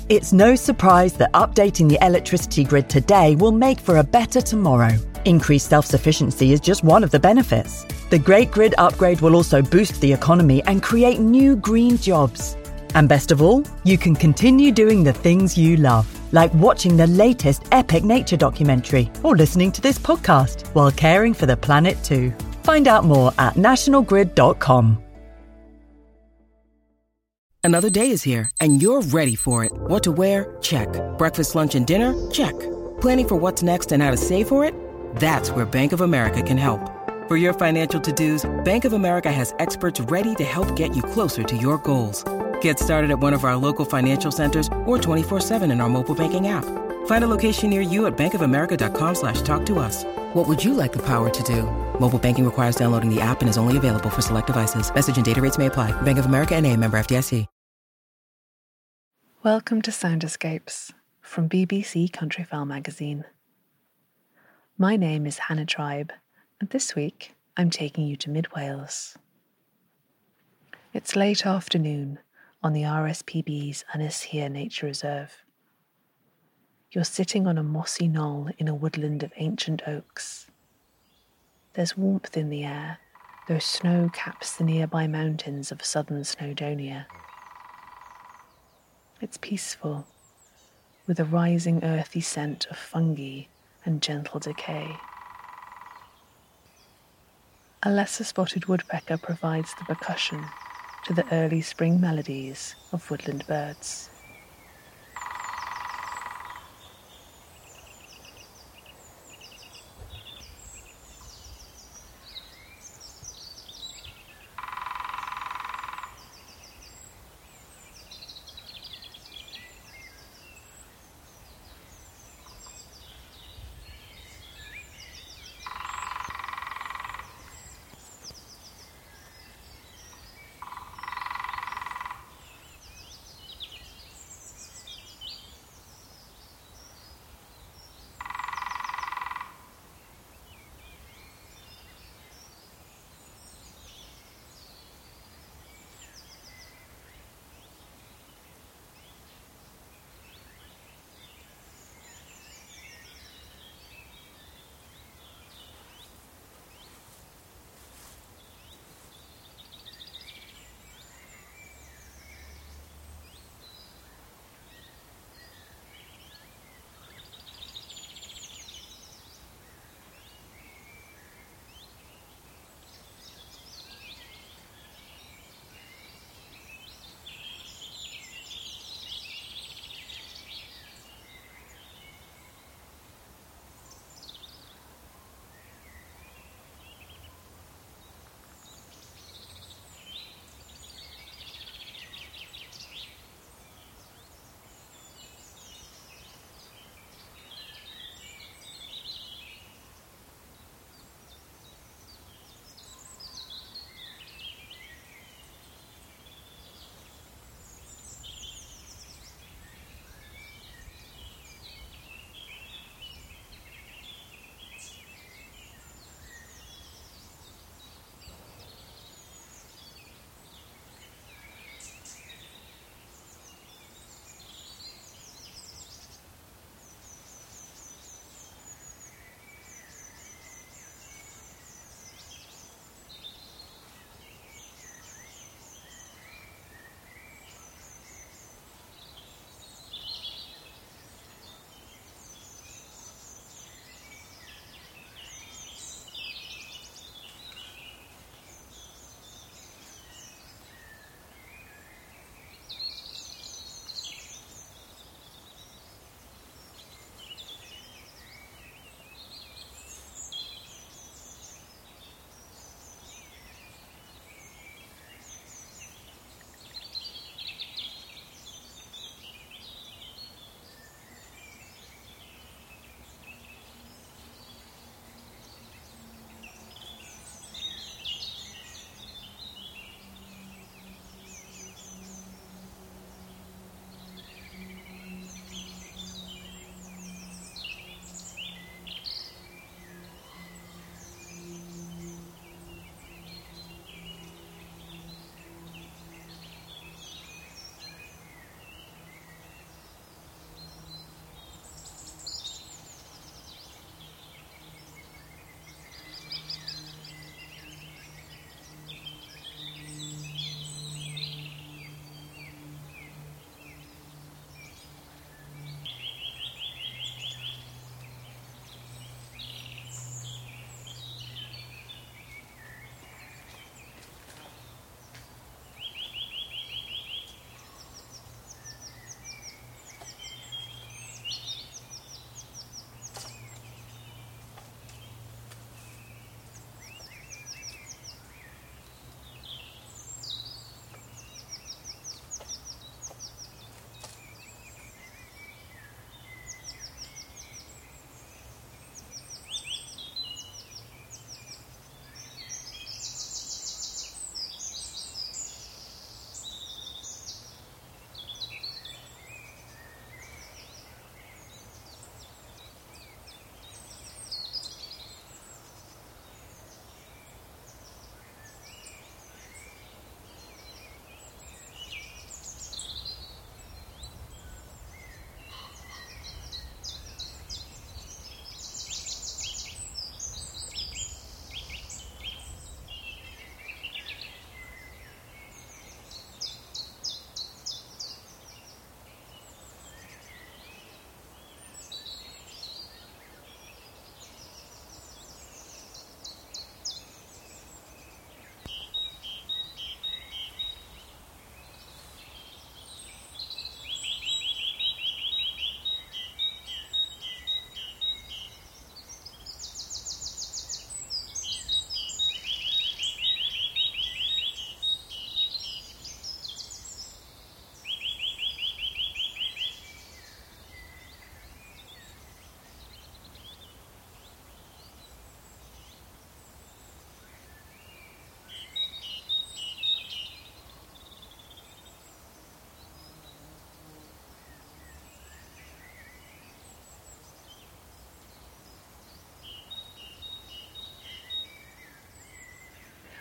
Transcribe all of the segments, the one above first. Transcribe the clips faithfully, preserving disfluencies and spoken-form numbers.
It's no surprise that updating the electricity grid today will make for a better tomorrow. Increased self-sufficiency is just one of the benefits. The Great Grid Upgrade will also boost the economy and create new green jobs. And best of all, you can continue doing the things you love, like watching the latest epic nature documentary or listening to this podcast while caring for the planet too. Find out more at national grid dot com. Another day is here, and you're ready for it. What to wear? Check. Breakfast, lunch, and dinner? Check. Planning for what's next and how to save for it? That's where Bank of America can help. For your financial to-dos, Bank of America has experts ready to help get you closer to your goals. Get started at one of our local financial centers or twenty-four seven in our mobile banking app. Find a location near you at bankofamerica.com slash talk to us. What would you like the power to do? Mobile banking requires downloading the app and is only available for select devices. Message and data rates may apply. Bank of America N A, member F D I C. Welcome to Sound Escapes from B B C Countryfile magazine. My name is Hannah Tribe, and this week I'm taking you to mid Wales. It's late afternoon on the R S P B's Ynys Hir Nature Reserve. You're sitting on a mossy knoll in a woodland of ancient oaks. There's warmth in the air, though snow caps the nearby mountains of southern Snowdonia. It's peaceful, with a rising earthy scent of fungi and gentle decay. A lesser spotted woodpecker provides the percussion to the early spring melodies of woodland birds.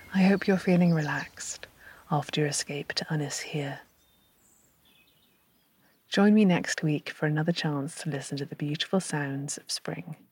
I hope you're feeling relaxed after your escape to Ynys Hir. Join me next week for another chance to listen to the beautiful sounds of spring.